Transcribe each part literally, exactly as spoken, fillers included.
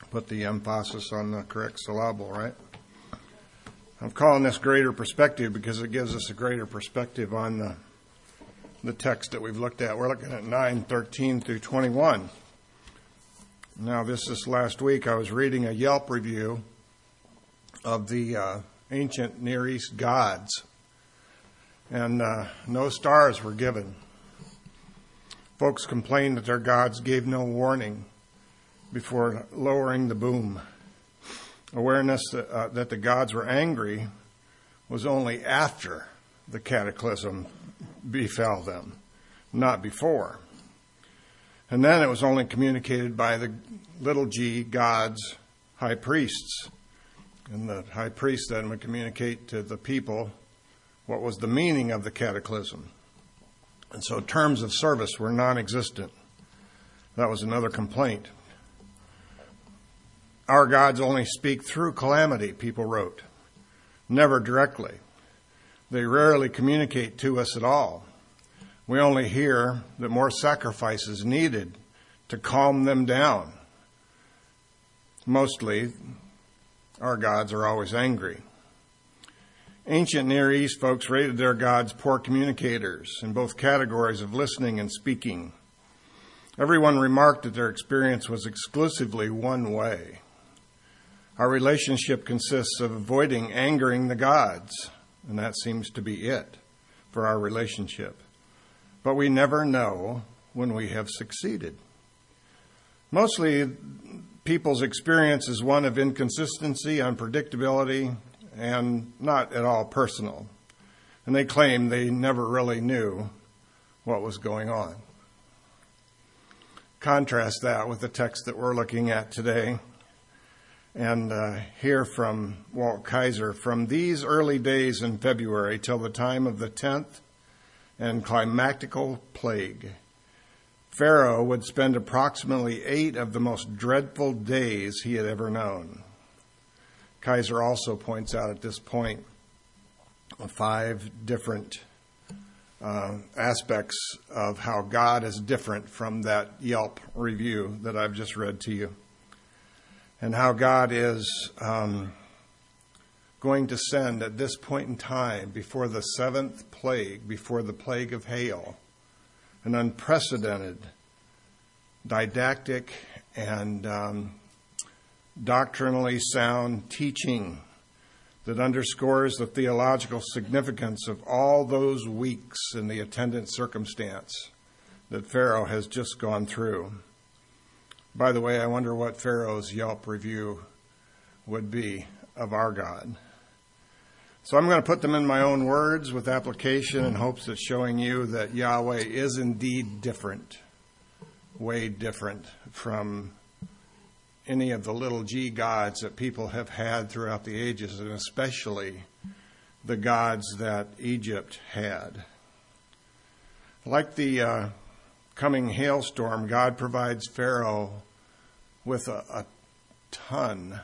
Put the emphasis on the correct syllable, right? I'm calling this greater perspective because it gives us a greater perspective on the, the text that we've looked at. We're looking at nine thirteen through twenty-one. Now, this this last week, I was reading a Yelp review of the uh, ancient Near East gods, and uh, no stars were given. Folks complained that their gods gave no warning before lowering the boom. Awareness that, uh, that the gods were angry was only after the cataclysm befell them, not before. And then it was only communicated by the little g gods, high priests. And the high priest then would communicate to the people what was the meaning of the cataclysm. And so terms of service were non-existent. That was another complaint. Our gods only speak through calamity, people wrote, never directly. They rarely communicate to us at all. We only hear that more sacrifice is needed to calm them down. Mostly, our gods are always angry. Ancient Near East folks rated their gods poor communicators in both categories of listening and speaking. Everyone remarked that their experience was exclusively one way. Our relationship consists of avoiding angering the gods, and that seems to be it for our relationship. But we never know when we have succeeded. Mostly, people's experience is one of inconsistency, unpredictability, and not at all personal. And they claim they never really knew what was going on. Contrast that with the text that we're looking at today. And uh, hear from Walt Kaiser, from these early days in February till the time of the tenth and climactical plague, Pharaoh would spend approximately eight of the most dreadful days he had ever known. Kaiser also points out at this point five different uh, aspects of how God is different from that Yelp review that I've just read to you. And how God is um, going to send at this point in time, before the seventh plague, before the plague of hail, an unprecedented didactic and um, doctrinally sound teaching that underscores the theological significance of all those weeks in the attendant circumstance that Pharaoh has just gone through. By the way, I wonder what Pharaoh's Yelp review would be of our God. So I'm going to put them in my own words with application in hopes of showing you that Yahweh is indeed different, way different from any of the little g gods that people have had throughout the ages, and especially the gods that Egypt had. Like the uh, coming hailstorm, God provides Pharaoh with a, a ton,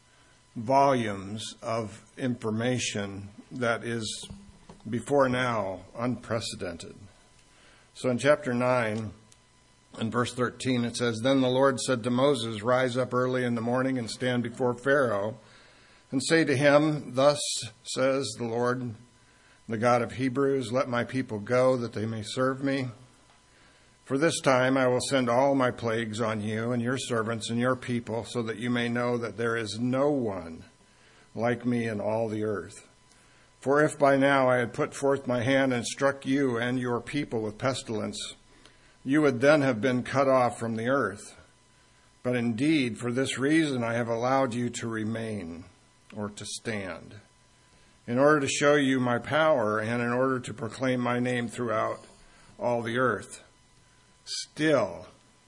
volumes of information that is, before now, unprecedented. So in chapter nine, in verse thirteen, it says, Then the Lord said to Moses, Rise up early in the morning and stand before Pharaoh, and say to him, Thus says the Lord, the God of Hebrews, Let my people go, that they may serve me. For this time I will send all my plagues on you and your servants and your people, so that you may know that there is no one like me in all the earth. For if by now I had put forth my hand and struck you and your people with pestilence, you would then have been cut off from the earth. But indeed, for this reason I have allowed you to remain, or to stand, in order to show you my power and in order to proclaim my name throughout all the earth. Still,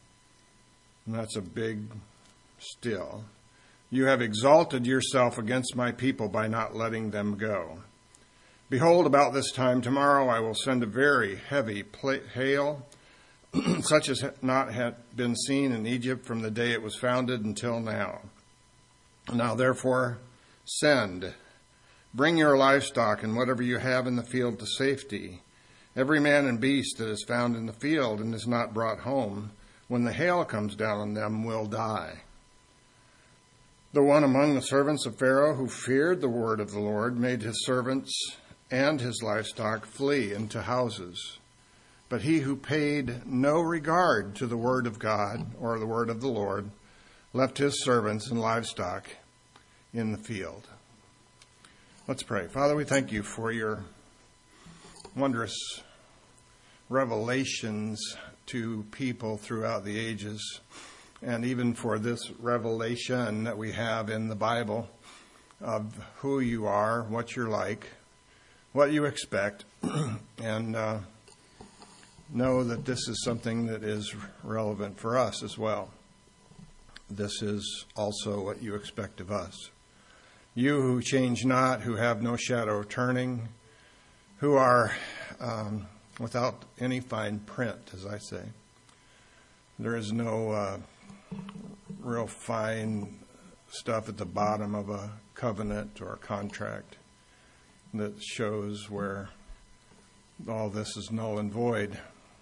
and that's a big still, you have exalted yourself against my people by not letting them go. Behold, about this time tomorrow I will send a very heavy hail, such as not had been seen in Egypt from the day it was founded until now. Now therefore, send, bring your livestock and whatever you have in the field to safety. Every man and beast that is found in the field and is not brought home, when the hail comes down on them, will die. The one among the servants of Pharaoh who feared the word of the Lord made his servants and his livestock flee into houses. But he who paid no regard to the word of God or the word of the Lord left his servants and livestock in the field. Let's pray. Father, we thank you for your wondrous revelations to people throughout the ages, and even for this revelation that we have in the Bible of who you are, what you're like, what you expect, and uh, know that this is something that is relevant for us as well. This is also what you expect of us. You who change not, who have no shadow of turning, who are um, without any fine print, as I say. There is no uh, real fine stuff at the bottom of a covenant or a contract that shows where all this is null and void.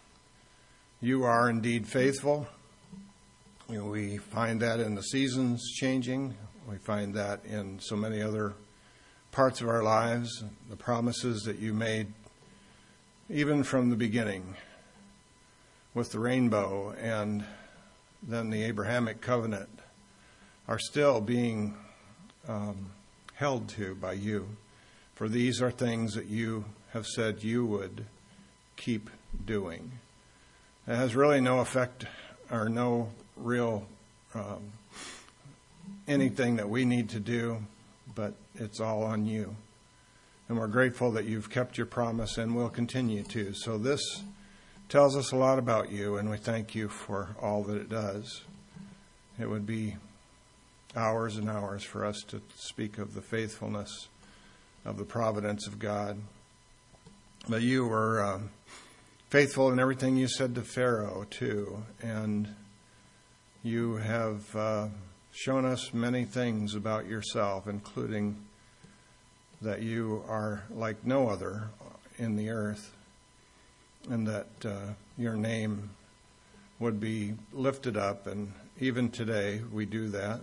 You are indeed faithful. You know, we find that in the seasons changing. We find that in so many other parts of our lives, the promises that you made even from the beginning with the rainbow and then the Abrahamic covenant are still being um, held to by you. For these are things that you have said you would keep doing. It has really no effect or no real um, anything that we need to do, but it's all on you. And we're grateful that you've kept your promise and will continue to. So this tells us a lot about you, and we thank you for all that it does. It would be hours and hours for us to speak of the faithfulness of the providence of God. But you were uh, faithful in everything you said to Pharaoh, too. And you have uh, shown us many things about yourself, including that you are like no other in the earth, and that uh, your name would be lifted up. And even today we do that.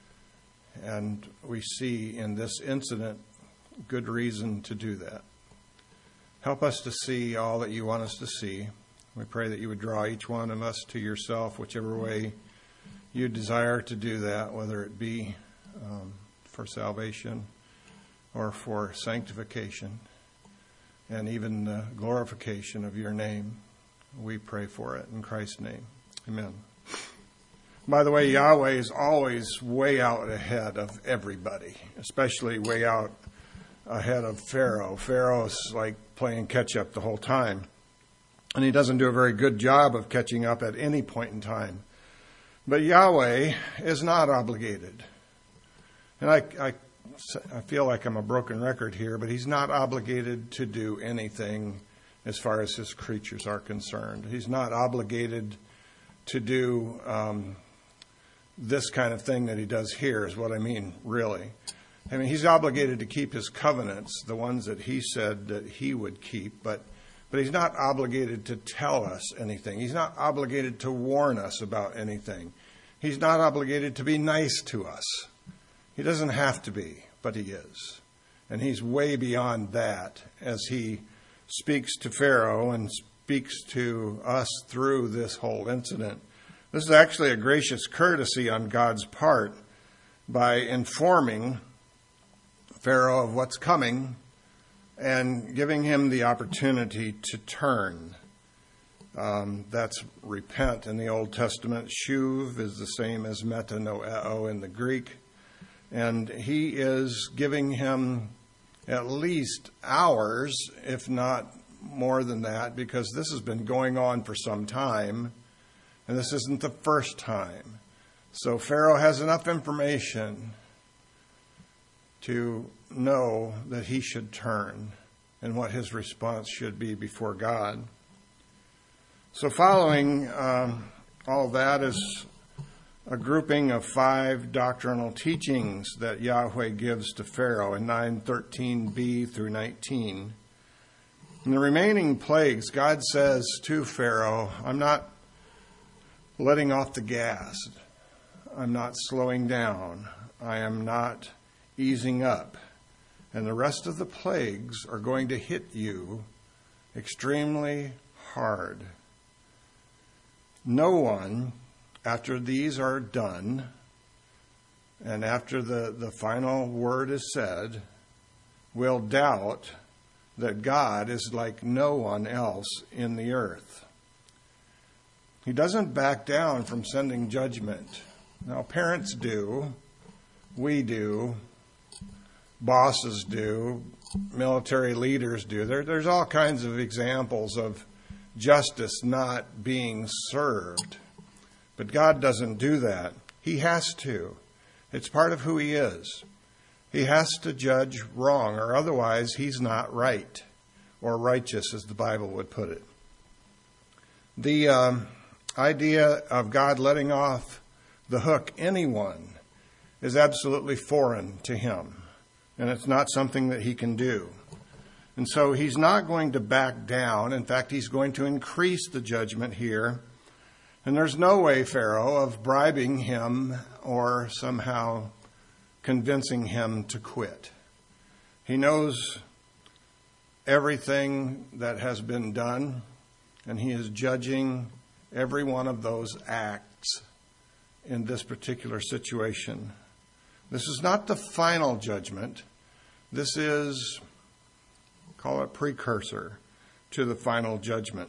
And we see in this incident good reason to do that. Help us to see all that you want us to see. We pray that you would draw each one of us to yourself, whichever way you desire to do that, whether it be um, for salvation or for sanctification and even the glorification of your name. We pray for it in Christ's name. Amen. By the way, Yahweh is always way out ahead of everybody, especially way out ahead of Pharaoh. Pharaoh's like playing catch up the whole time. And he doesn't do a very good job of catching up at any point in time. But Yahweh is not obligated. And I, I, I feel like I'm a broken record here, but he's not obligated to do anything as far as his creatures are concerned. He's not obligated to do um, this kind of thing that he does here, is what I mean, really. I mean, he's obligated to keep his covenants, the ones that he said that he would keep, but but he's not obligated to tell us anything. He's not obligated to warn us about anything. He's not obligated to be nice to us. He doesn't have to be, but he is. And he's way beyond that as he speaks to Pharaoh and speaks to us through this whole incident. This is actually a gracious courtesy on God's part by informing Pharaoh of what's coming and giving him the opportunity to turn. Um, that's repent in the Old Testament. Shuv is the same as metanoeo in the Greek. And he is giving him at least hours, if not more than that, because this has been going on for some time, and this isn't the first time. So Pharaoh has enough information to know that he should turn and what his response should be before God. So following um, all that is a grouping of five doctrinal teachings that Yahweh gives to Pharaoh in nine thirteen b through nineteen. In the remaining plagues, God says to Pharaoh, I'm not letting off the gas. I'm not slowing down. I am not easing up. And the rest of the plagues are going to hit you extremely hard. No one, after these are done, and after the, the final word is said, will doubt that God is like no one else in the earth. He doesn't back down from sending judgment. Now, parents do, we do, bosses do, military leaders do. There, there's all kinds of examples of justice not being served. But God doesn't do that. He has to. It's part of who he is. He has to judge wrong, or otherwise he's not right, or righteous, as the Bible would put it. The um, idea of God letting off the hook anyone is absolutely foreign to him, and it's not something that he can do. And so he's not going to back down. In fact, he's going to increase the judgment here. And there's no way, Pharaoh, of bribing him or somehow convincing him to quit. He knows everything that has been done, and he is judging every one of those acts in this particular situation. This is not the final judgment. This is, call it precursor to the final judgment.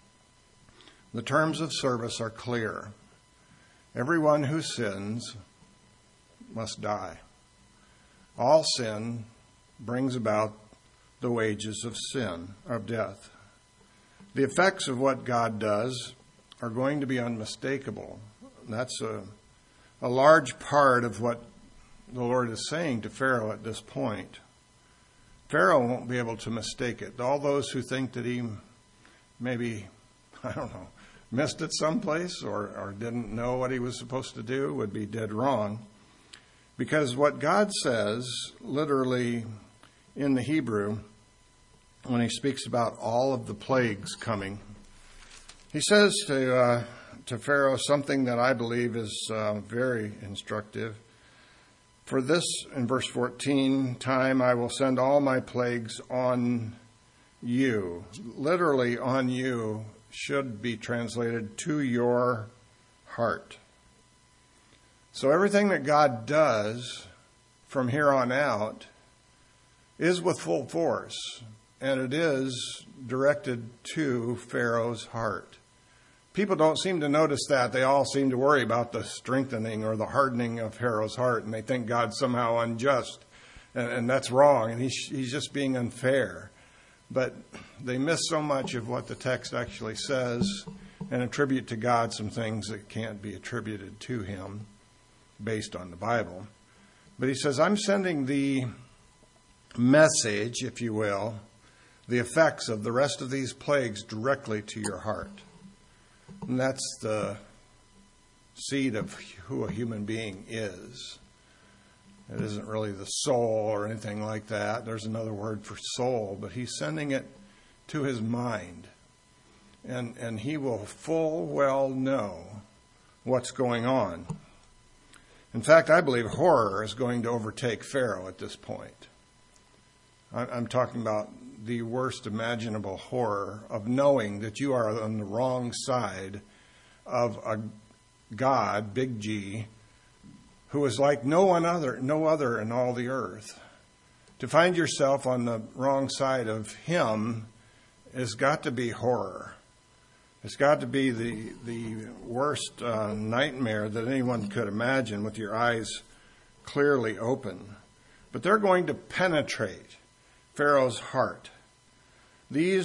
The terms of service are clear. Everyone who sins must die. All sin brings about the wages of sin, of death. The effects of what God does are going to be unmistakable. That's a, a large part of what the Lord is saying to Pharaoh at this point. Pharaoh won't be able to mistake it. All those who think that he maybe, I don't know, missed it someplace or, or didn't know what he was supposed to do would be dead wrong. Because what God says, literally in the Hebrew, when he speaks about all of the plagues coming, he says to uh, to Pharaoh something that I believe is uh, very instructive. For this, in verse fourteen, time I will send all my plagues on you. Literally, on you should be translated to your heart. So everything that God does from here on out is with full force, and it is directed to Pharaoh's heart. People don't seem to notice that. They all seem to worry about the strengthening or the hardening of Pharaoh's heart, and they think God's somehow unjust, and, and that's wrong, and he's, he's just being unfair. But they miss so much of what the text actually says and attribute to God some things that can't be attributed to him based on the Bible. But he says, I'm sending the message, if you will, the effects of the rest of these plagues directly to your heart. And that's the seed of who a human being is. It isn't really the soul or anything like that. There's another word for soul, but he's sending it to his mind. And, and he will full well know what's going on. In fact, I believe horror is going to overtake Pharaoh at this point. I'm talking about the worst imaginable horror of knowing that you are on the wrong side of a God, big G, who is like no one other, no other in all the earth. To find yourself on the wrong side of him has got to be horror. It's got to be the the worst uh, nightmare that anyone could imagine with your eyes clearly open. But they're going to penetrate Pharaoh's heart. These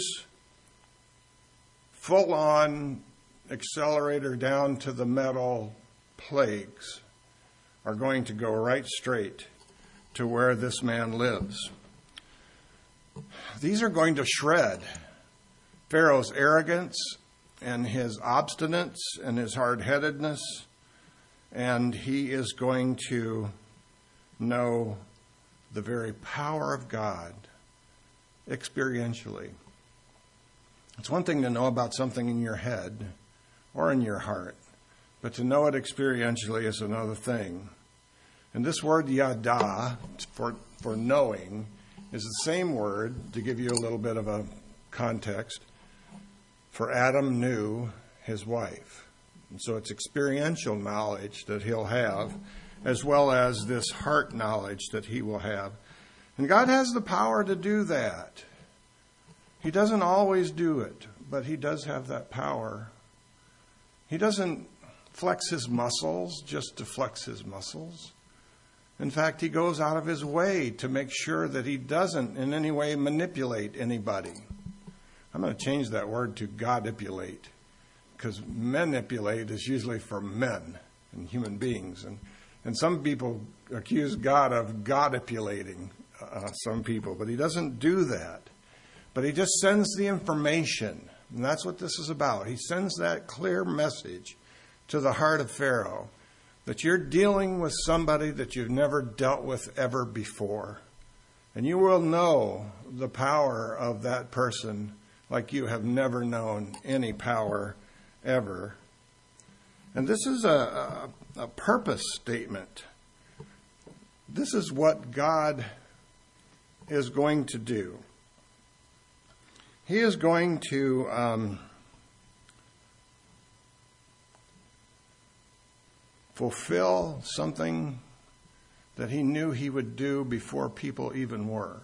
full-on accelerator down to the metal plagues are going to go right straight to where this man lives. These are going to shred Pharaoh's arrogance and his obstinance and his hard-headedness, and he is going to know the very power of God experientially. It's one thing to know about something in your head or in your heart, but to know it experientially is another thing. And this word yada, for, for knowing, is the same word, to give you a little bit of a context, for Adam knew his wife. And so it's experiential knowledge that he'll have, as well as this heart knowledge that he will have. And God has the power to do that. He doesn't always do it, but he does have that power. He doesn't flex his muscles just to flex his muscles. In fact, he goes out of his way to make sure that he doesn't in any way manipulate anybody. I'm going to change that word to godipulate, because manipulate is usually for men and human beings. And, and some people accuse God of godipulating uh, some people, but he doesn't do that. But he just sends the information, and that's what this is about. He sends that clear message to the heart of Pharaoh that you're dealing with somebody that you've never dealt with ever before. And you will know the power of that person like you have never known any power ever. And this is a, a, a purpose statement. This is what God is going to do. He is going to um, fulfill something that he knew he would do before people even were.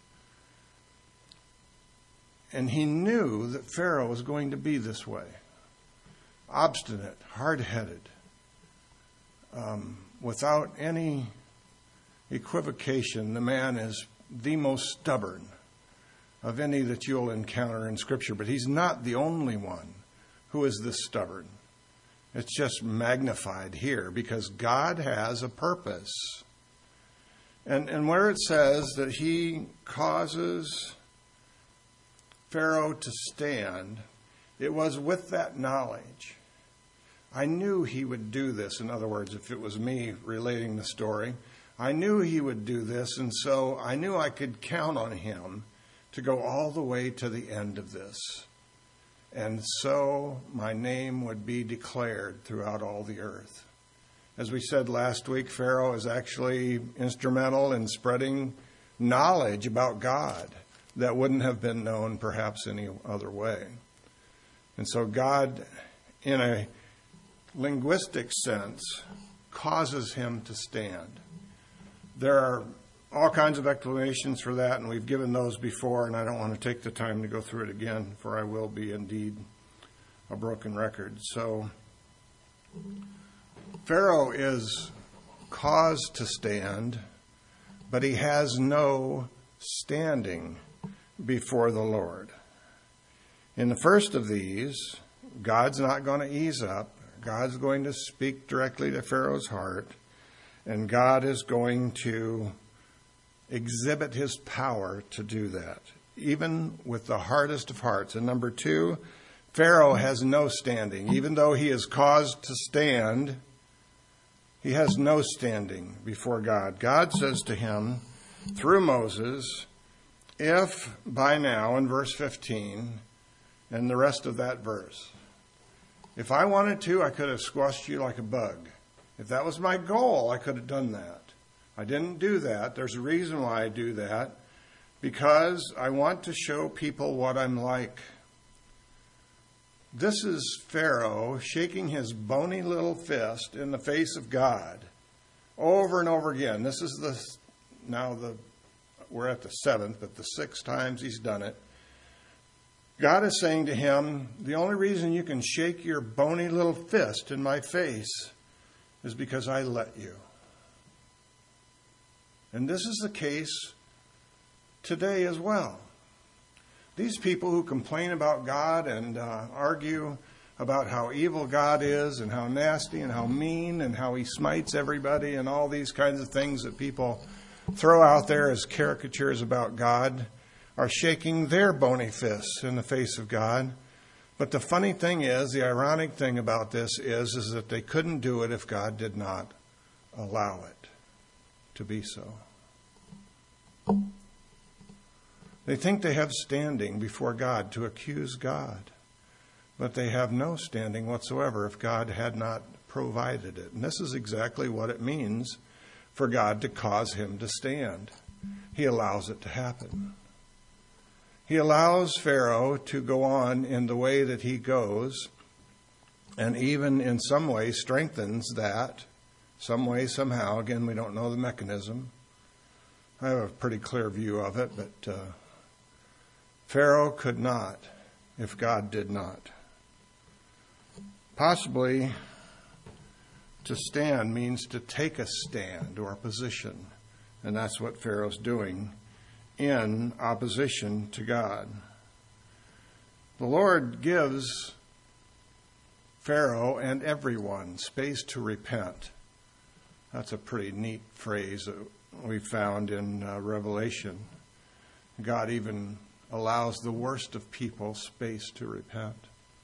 And he knew that Pharaoh was going to be this way. Obstinate, hard-headed, um, without any equivocation. The man is the most stubborn of any that you'll encounter in Scripture. But he's not the only one who is this stubborn. It's just magnified here because God has a purpose. And, and where it says that he causes Pharaoh to stand, it was with that knowledge. I knew he would do this. In other words, if it was me relating the story, I knew he would do this, and so I knew I could count on him to go all the way to the end of this. And so my name would be declared throughout all the earth. As we said last week, Pharaoh is actually instrumental in spreading knowledge about God that wouldn't have been known perhaps any other way. And so God, in a linguistic sense, causes him to stand. There are all kinds of explanations for that, and we've given those before, and I don't want to take the time to go through it again, for I will be indeed a broken record. So Pharaoh is caused to stand, but he has no standing before the Lord. In the first of these, God's not going to ease up. God's going to speak directly to Pharaoh's heart, and God is going to exhibit his power to do that, even with the hardest of hearts. And number two, Pharaoh has no standing. Even though he is caused to stand, he has no standing before God. God says to him through Moses, if by now, in verse fifteen, and the rest of that verse, if I wanted to, I could have squashed you like a bug. If that was my goal, I could have done that. I didn't do that. There's a reason why I do that. Because I want to show people what I'm like. This is Pharaoh shaking his bony little fist in the face of God over and over again. This is the, now the, we're at the seventh, but the sixth times he's done it. God is saying to him, the only reason you can shake your bony little fist in my face is because I let you. And this is the case today as well. These people who complain about God and uh, argue about how evil God is and how nasty and how mean and how he smites everybody and all these kinds of things that people throw out there as caricatures about God are shaking their bony fists in the face of God. But the funny thing is, the ironic thing about this is, is that they couldn't do it if God did not allow it to be so. They think they have standing before God to accuse God, but they have no standing whatsoever if God had not provided it. And this is exactly what it means for God to cause him to stand. He allows it to happen. He allows Pharaoh to go on in the way that he goes, and even in some way strengthens that, some way, somehow. Again, we don't know the mechanism. I have a pretty clear view of it, but uh, Pharaoh could not if God did not. Possibly to stand means to take a stand or a position, and that's what Pharaoh's doing in opposition to God. The Lord gives Pharaoh and everyone space to repent. That's a pretty neat phrase that we found in uh, Revelation. God even allows the worst of people space to repent.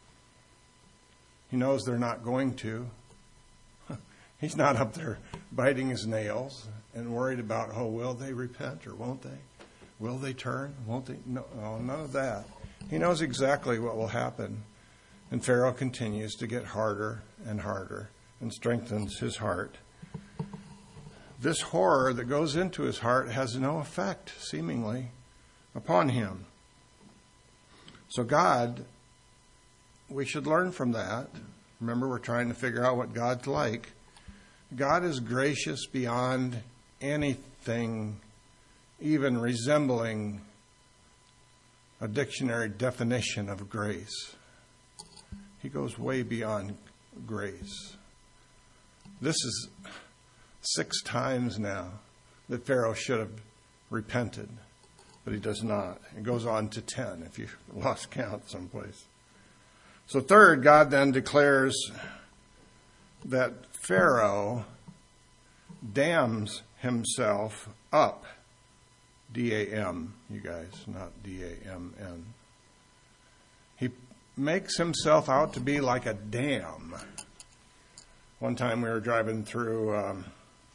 He knows they're not going to. He's not up there biting his nails and worried about, oh, will they repent or won't they? Will they turn? Won't they? No, oh, none of that. He knows exactly what will happen. And Pharaoh continues to get harder and harder and strengthens his heart. This horror that goes into his heart has no effect, seemingly, upon him. So God, we should learn from that. Remember, we're trying to figure out what God's like. God is gracious beyond anything even resembling a dictionary definition of grace. He goes way beyond grace. This is six times now that Pharaoh should have repented, but he does not. It goes on to ten if you've lost count someplace. So third, God then declares that Pharaoh dams himself up. D A M, you guys, not D A M N. He makes himself out to be like a dam. One time we were driving through, um,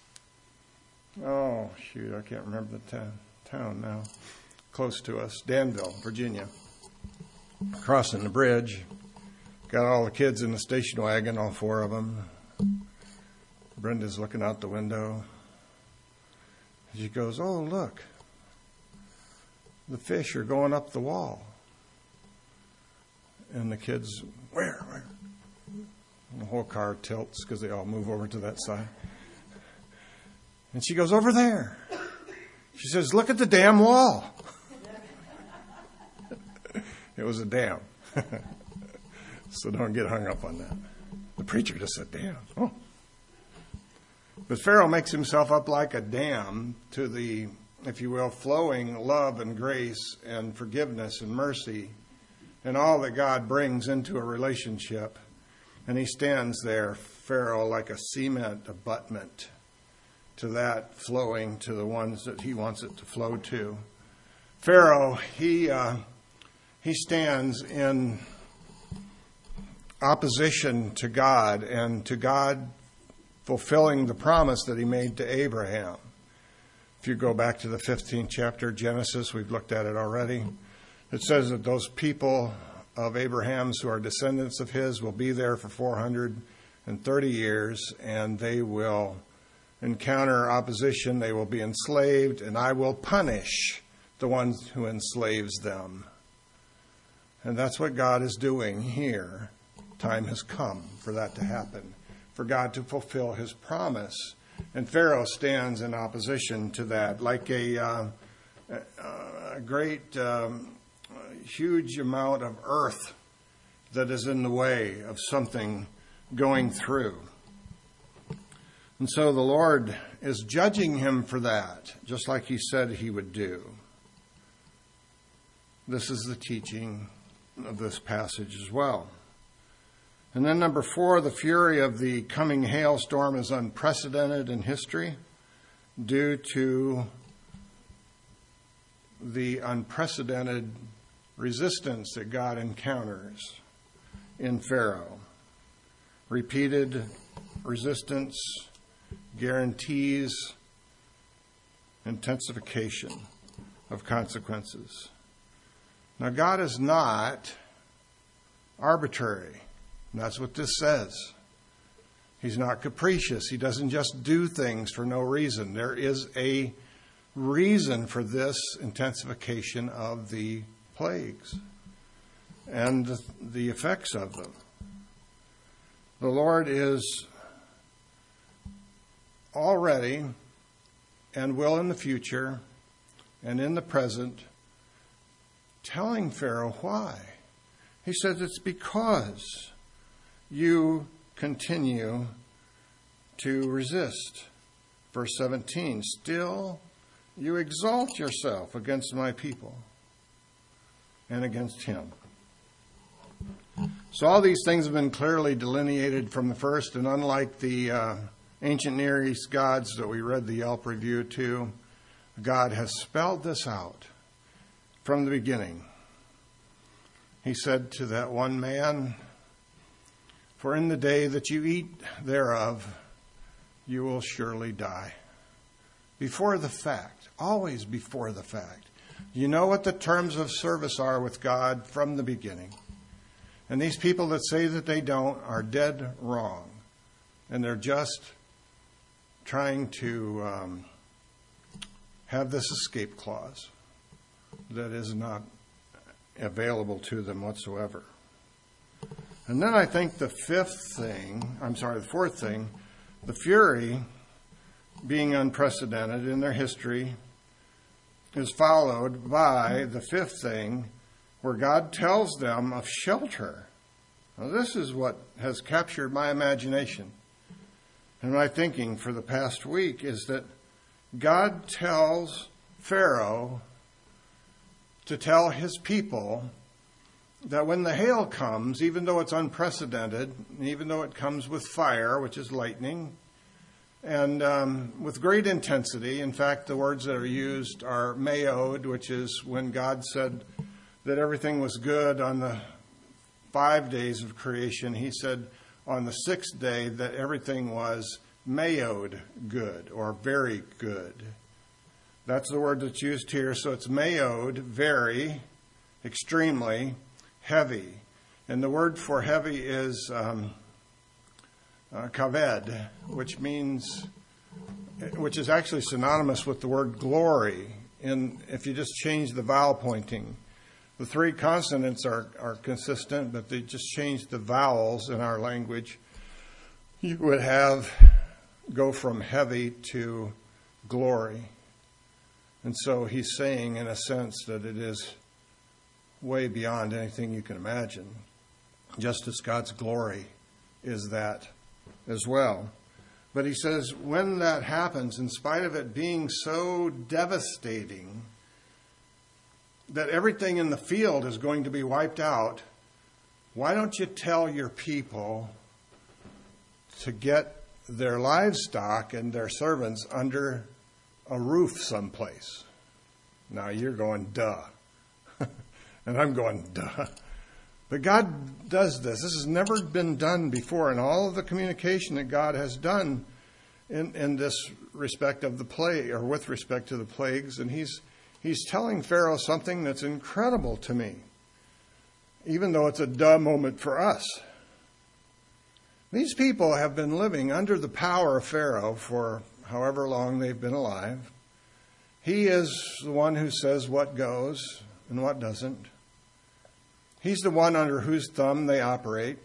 oh, shoot, I can't remember the ta- town now, close to us, Danville, Virginia. Crossing the bridge, got all the kids in the station wagon, all four of them. Brenda's looking out the window. She goes, oh, look. The fish are going up the wall. And the kids, where, where? And the whole car tilts because they all move over to that side. And she goes, over there. She says, look at the damn wall. It was a dam. So don't get hung up on that. The preacher just said, damn. Oh. But Pharaoh makes himself up like a dam to the, if you will, flowing love and grace and forgiveness and mercy and all that God brings into a relationship. And he stands there, Pharaoh, like a cement abutment to that flowing to the ones that he wants it to flow to. Pharaoh, he uh, he stands in opposition to God and to God fulfilling the promise that he made to Abraham. If you go back to the fifteenth chapter of Genesis, we've looked at it already. It says that those people of Abraham's who are descendants of his will be there for four hundred thirty years, and they will encounter opposition. They will be enslaved, and I will punish the ones who enslaves them. And that's what God is doing here. Time has come for that to happen, for God to fulfill his promise. And Pharaoh stands in opposition to that, like a, uh, a great, um, huge amount of earth that is in the way of something going through. And so the Lord is judging him for that, just like he said he would do. This is the teaching of this passage as well. And then number four, the fury of the coming hailstorm is unprecedented in history due to the unprecedented resistance that God encounters in Pharaoh. Repeated resistance guarantees intensification of consequences. Now, God is not arbitrary. And that's what this says. He's not capricious. He doesn't just do things for no reason. There is a reason for this intensification of the plagues and the, the effects of them. The Lord is already and will in the future and in the present telling Pharaoh why. He says it's because you continue to resist. Verse seventeen, still you exalt yourself against my people and against him. So all these things have been clearly delineated from the first, and unlike the uh, ancient Near East gods that we read the Yelp review to, God has spelled this out from the beginning. He said to that one man, for in the day that you eat thereof, you will surely die. Before the fact, always before the fact. You know what the terms of service are with God from the beginning. And these people that say that they don't are dead wrong. And they're just trying to um, have this escape clause that is not available to them whatsoever. And then I think the fifth thing, I'm sorry, the fourth thing, the fury being unprecedented in their history is followed by the fifth thing, where God tells them of shelter. Now, this is what has captured my imagination and my thinking for the past week, is that God tells Pharaoh to tell his people that when the hail comes, even though it's unprecedented, even though it comes with fire, which is lightning, and um, with great intensity, in fact, the words that are used are mayod, which is when God said that everything was good on the five days of creation. He said on the sixth day that everything was mayod good, or very good. That's the word that's used here. So it's mayod, very, extremely, heavy. And the word for heavy is um, uh, kaved, which means, which is actually synonymous with the word glory. In if you just change the vowel pointing, the three consonants are, are consistent, but they just change the vowels in our language. You would have go from heavy to glory. And so he's saying, in a sense, that it is way beyond anything you can imagine, just as God's glory is that as well. But he says, when that happens, in spite of it being so devastating that everything in the field is going to be wiped out, why don't you tell your people to get their livestock and their servants under a roof someplace? Now you're going, duh. And I'm going, duh. But God does this. This has never been done before in all of the communication that God has done in, in this respect of the plague, or with respect to the plagues. And he's he's telling Pharaoh something that's incredible to me, even though it's a duh moment for us. These people have been living under the power of Pharaoh for however long they've been alive. He is the one who says what goes and what doesn't. He's the one under whose thumb they operate.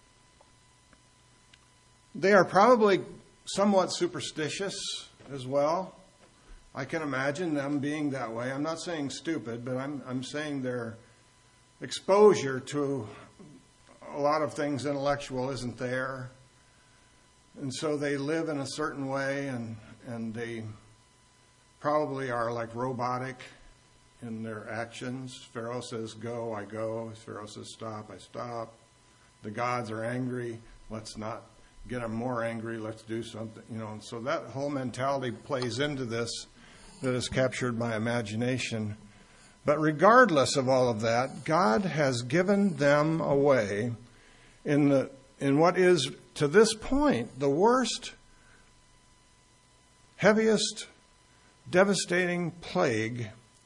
They are probably somewhat superstitious as well. I can imagine them being that way. I'm not saying stupid, but I'm I'm saying their exposure to a lot of things intellectual isn't there. And so they live in a certain way, and, and they probably are like robotic in their actions. Pharaoh says, go, I go. Pharaoh says, stop, I stop. The gods are angry. Let's not get them more angry. Let's do something. You know, and so that whole mentality plays into this that has captured my imagination. But regardless of all of that, God has given them a way in the in what is, to this point, the worst, heaviest, devastating plague,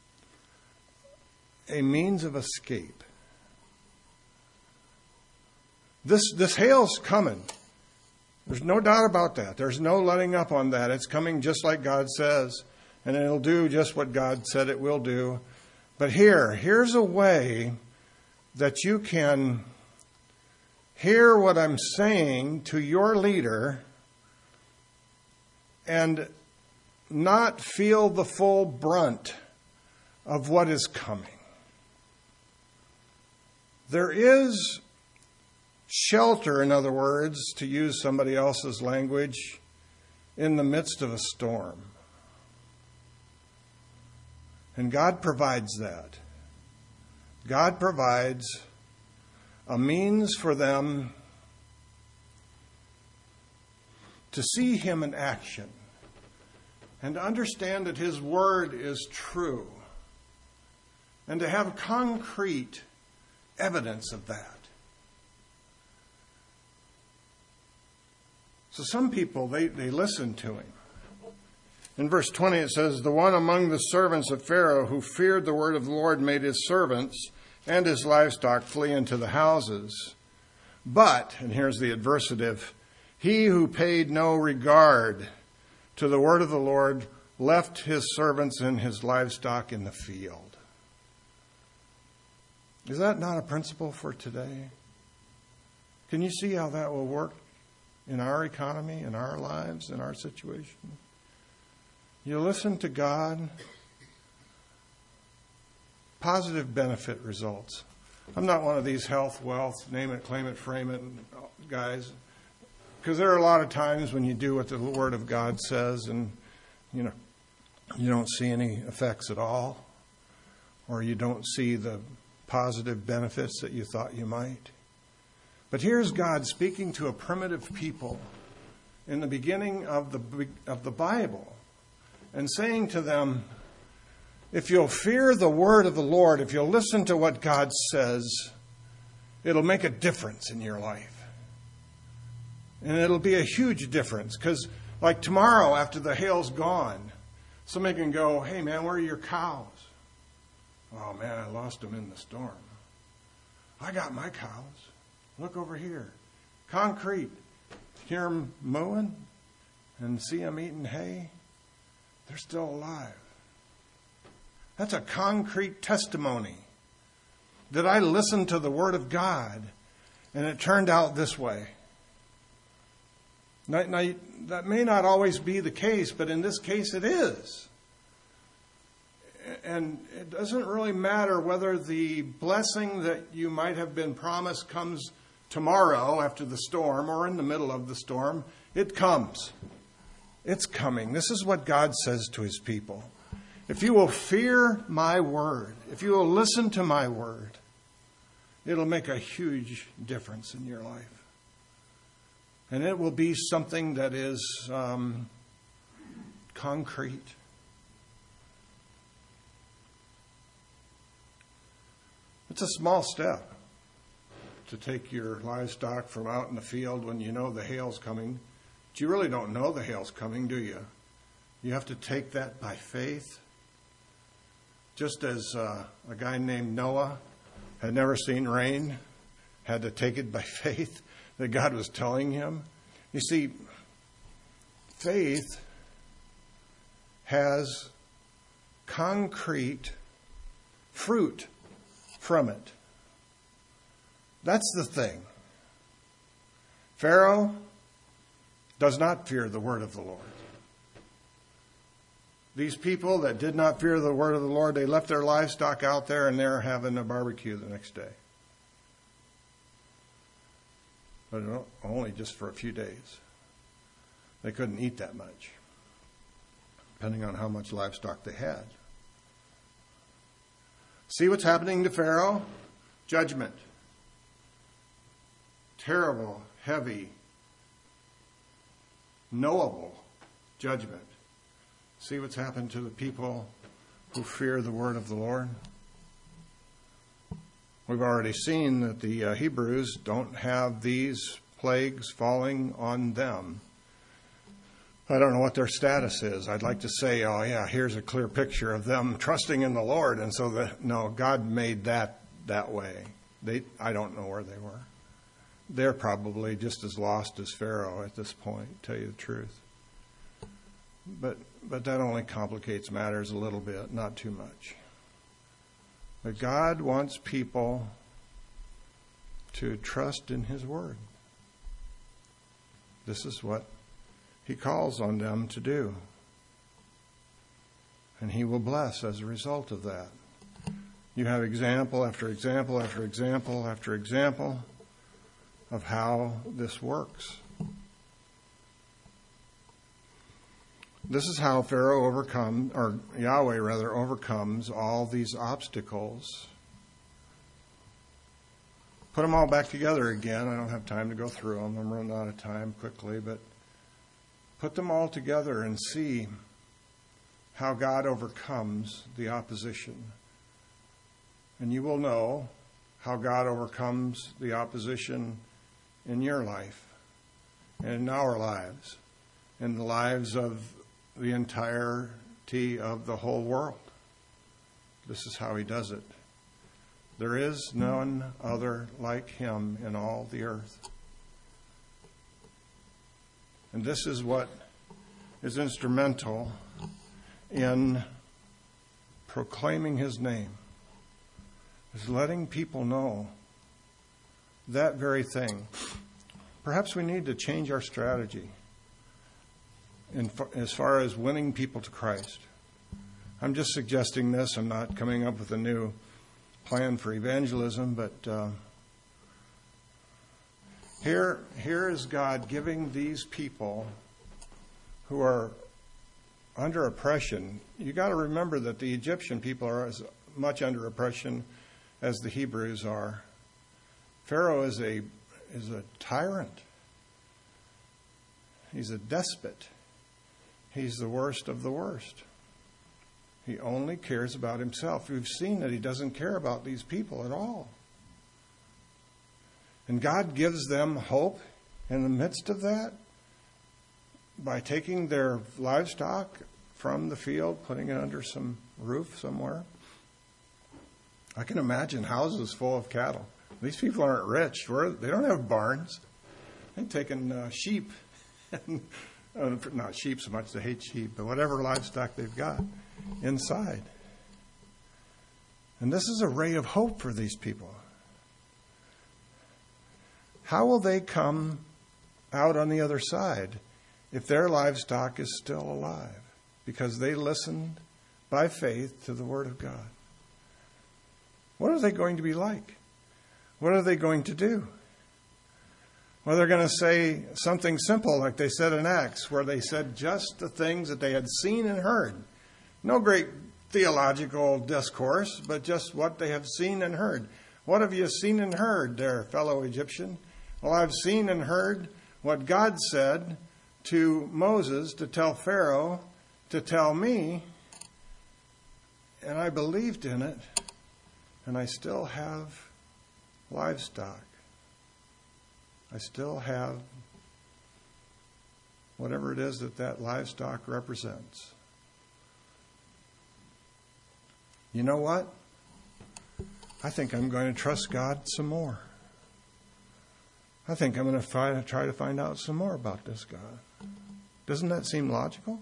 a means of escape. This this hail's coming. There's no doubt about that. There's no letting up on that. It's coming just like God says, and it'll do just what God said it will do. But here, here's a way that you can hear what I'm saying to your leader and not feel the full brunt of what is coming. There is shelter, in other words, to use somebody else's language, in the midst of a storm. And God provides that. God provides a means for them to see Him in action and to understand that His Word is true and to have concrete evidence of that. So some people, they, they listen to him. In verse twenty it says, the one among the servants of Pharaoh who feared the word of the Lord made his servants and his livestock flee into the houses. But, and here's the adversative, he who paid no regard to the word of the Lord left his servants and his livestock in the field. Is that not a principle for today? Can you see how that will work in our economy, in our lives, in our situation? You listen to God, positive benefit results. I'm not one of these health, wealth, name it, claim it, frame it guys, because there are a lot of times when you do what the Word of God says and, you know, you don't see any effects at all, or you don't see the positive benefits that you thought you might. But here's God speaking to a primitive people in the beginning of the of the Bible and saying to them, if you'll fear the word of the Lord, if you'll listen to what God says, it'll make a difference in your life. And it'll be a huge difference because like tomorrow after the hail's gone, somebody can go, hey man, where are your cows? Oh man, I lost them in the storm. I got my cows. Look over here. Concrete. Hear them mowing and see them eating hay. They're still alive. That's a concrete testimony that I listened to the Word of God and it turned out this way. Now, now, that may not always be the case, but in this case it is. And it doesn't really matter whether the blessing that you might have been promised comes tomorrow after the storm or in the middle of the storm. It comes. It's coming. This is what God says to His people. If you will fear my word, if you will listen to my word, it'll make a huge difference in your life. And it will be something that is um, concrete. It's a small step to take your livestock from out in the field when you know the hail's coming. But you really don't know the hail's coming, do you? You have to take that by faith. Just as uh, a guy named Noah had never seen rain, had to take it by faith that God was telling him. You see, faith has concrete fruit from it. That's the thing. Pharaoh does not fear the word of the Lord. These people that did not fear the word of the Lord, they left their livestock out there and they're having a barbecue the next day. But only just for a few days. They couldn't eat that much, depending on how much livestock they had. See what's happening to Pharaoh? Judgment. Terrible, heavy, knowable judgment. See what's happened to the people who fear the word of the Lord? We've already seen that the uh, Hebrews don't have these plagues falling on them. I don't know what their status is. I'd like to say, oh yeah, here's a clear picture of them trusting in the Lord. And so, that no, God made that that way. They, I don't know where they were. they're probably just as lost as Pharaoh at this point, to tell you the truth. But but that only complicates matters a little bit, not too much. But God wants people to trust in His Word. This is what He calls on them to do. And He will bless as a result of that. You have example after example after example after example of how this works. This is how Pharaoh overcomes, or Yahweh rather, overcomes all these obstacles. Put them all back together again. I don't have time to go through them. I'm running out of time quickly, but put them all together and see how God overcomes the opposition. And you will know how God overcomes the opposition in your life, and in our lives, in the lives of the entirety of the whole world. This is how He does it. There is none other like Him in all the earth. And this is what is instrumental in proclaiming His name, is letting people know that very thing. Perhaps we need to change our strategy in, as far as winning people to Christ. I'm just suggesting this. I'm not coming up with a new plan for evangelism, but uh, here, here is God giving these people who are under oppression. You got to remember that the Egyptian people are as much under oppression as the Hebrews are. Pharaoh is a is a tyrant. He's a despot. He's the worst of the worst. He only cares about himself. We've seen that he doesn't care about these people at all. And God gives them hope in the midst of that by taking their livestock from the field, putting it under some roof somewhere. I can imagine houses full of cattle. These people aren't rich. We're, they don't have barns. They've taken uh, sheep. And, uh, not sheep so much, they hate sheep, but whatever livestock they've got inside. And this is a ray of hope for these people. How will they come out on the other side if their livestock is still alive? Because they listened by faith to the Word of God. What are they going to be like? What are they going to do? Well, they're going to say something simple like they said in Acts, where they said just the things that they had seen and heard. No great theological discourse, but just what they have seen and heard. What have you seen and heard there, fellow Egyptian? Well, I've seen and heard what God said to Moses to tell Pharaoh to tell me, and I believed in it, and I still have livestock. I still have whatever it is that that livestock represents. You know what? I think I'm going to trust God some more. I think I'm going to find, try to find out some more about this God. Doesn't that seem logical?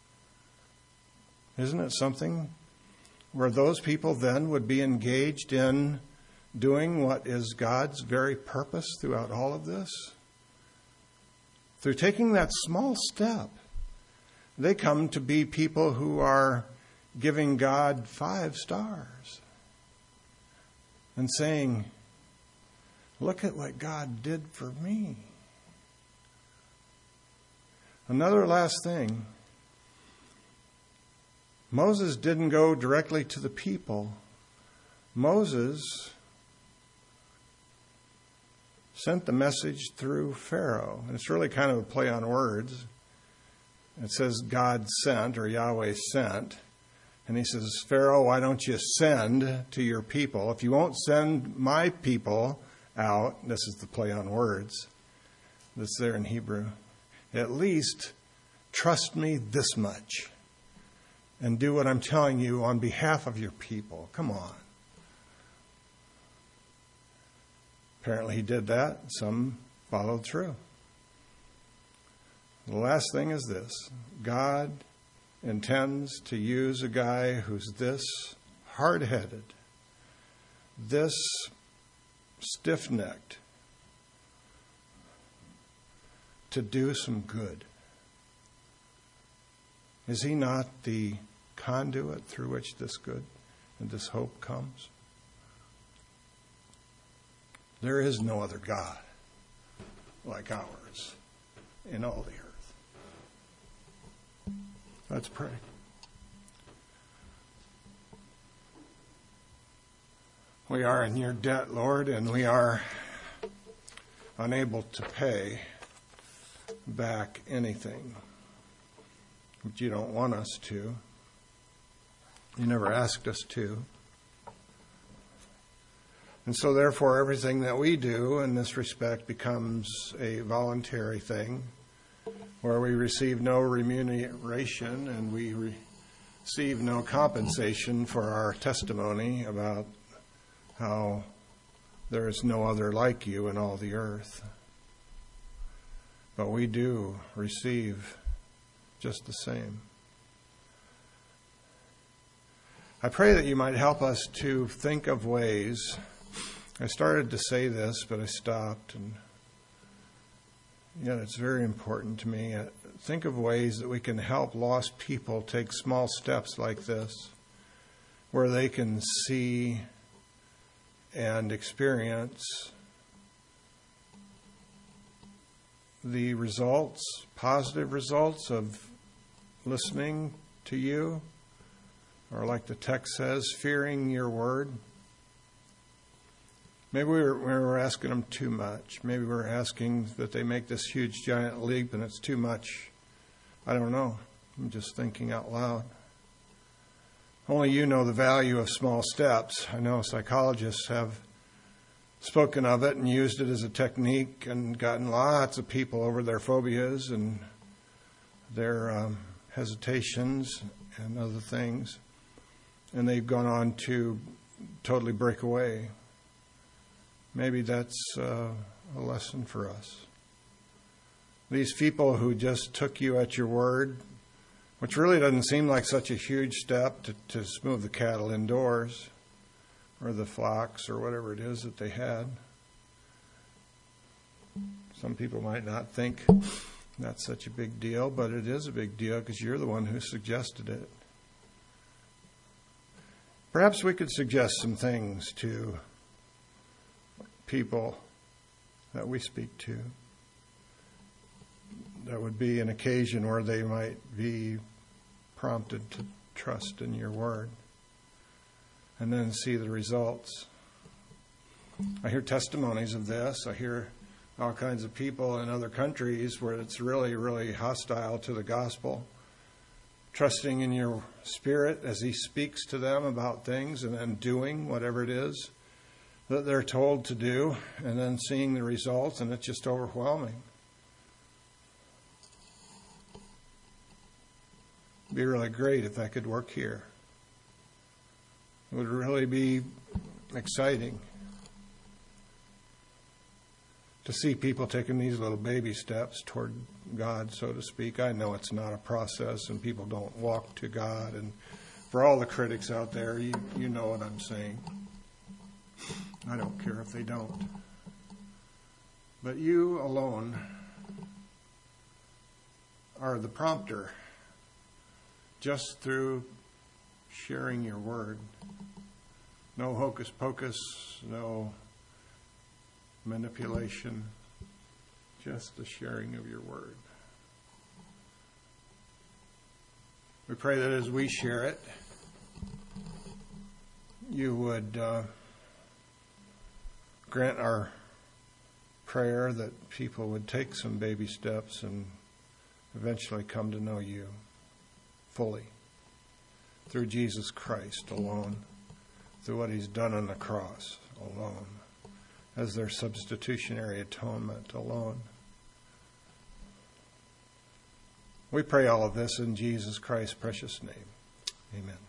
Isn't it something where those people then would be engaged in doing what is God's very purpose throughout all of this? Through taking that small step, they come to be people who are giving God five stars and saying, look at what God did for me. Another last thing. Moses didn't go directly to the people. Moses sent the message through Pharaoh. And it's really kind of a play on words. It says God sent, or Yahweh sent. And he says, Pharaoh, why don't you send to your people? If you won't send my people out, this is the play on words that's there in Hebrew, at least trust me this much and do what I'm telling you on behalf of your people. Come on. Apparently he did that. Some followed through. The last thing is this. God intends to use a guy who's this hard-headed, this stiff-necked, to do some good. Is he not the conduit through which this good and this hope comes? There is no other God like ours in all the earth. Let's pray. We are in your debt, Lord, and we are unable to pay back anything. But you don't want us to. You never asked us to. And so therefore everything that we do in this respect becomes a voluntary thing where we receive no remuneration and we re- receive no compensation for our testimony about how there is no other like you in all the earth. But we do receive just the same. I pray that you might help us to think of ways. I started to say this, but I stopped, and yet it's very important to me. Think of ways that we can help lost people take small steps like this, where they can see and experience the results, positive results of listening to you, or like the text says, fearing your word. Maybe we were, we were asking them too much. Maybe we're asking that they make this huge giant leap and it's too much. I don't know. I'm just thinking out loud. Only you know the value of small steps. I know psychologists have spoken of it and used it as a technique and gotten lots of people over their phobias and their um, hesitations and other things. And they've gone on to totally break away. Maybe that's uh, a lesson for us. These people who just took you at your word, which really doesn't seem like such a huge step to, to move the cattle indoors or the flocks or whatever it is that they had. Some people might not think that's such a big deal, but it is a big deal because you're the one who suggested it. Perhaps we could suggest some things to people that we speak to. That would be an occasion where they might be prompted to trust in your word and then see the results. I hear testimonies of this. I hear all kinds of people in other countries where it's really, really hostile to the gospel, trusting in your Spirit as He speaks to them about things and then doing whatever it is that they're told to do and then seeing the results, and it's just overwhelming. It'd be really great if that could work here. It would really be exciting to see people taking these little baby steps toward God, so to speak. I know it's not a process and people don't walk to God. And for all the critics out there, you, you know what I'm saying. I don't care if they don't. But you alone are the prompter just through sharing your word. No hocus pocus, no manipulation, just the sharing of your word. We pray that as we share it, you would uh, grant our prayer that people would take some baby steps and eventually come to know you fully through Jesus Christ alone, through what He's done on the cross alone, as their substitutionary atonement alone. We pray all of this in Jesus Christ's precious name. Amen.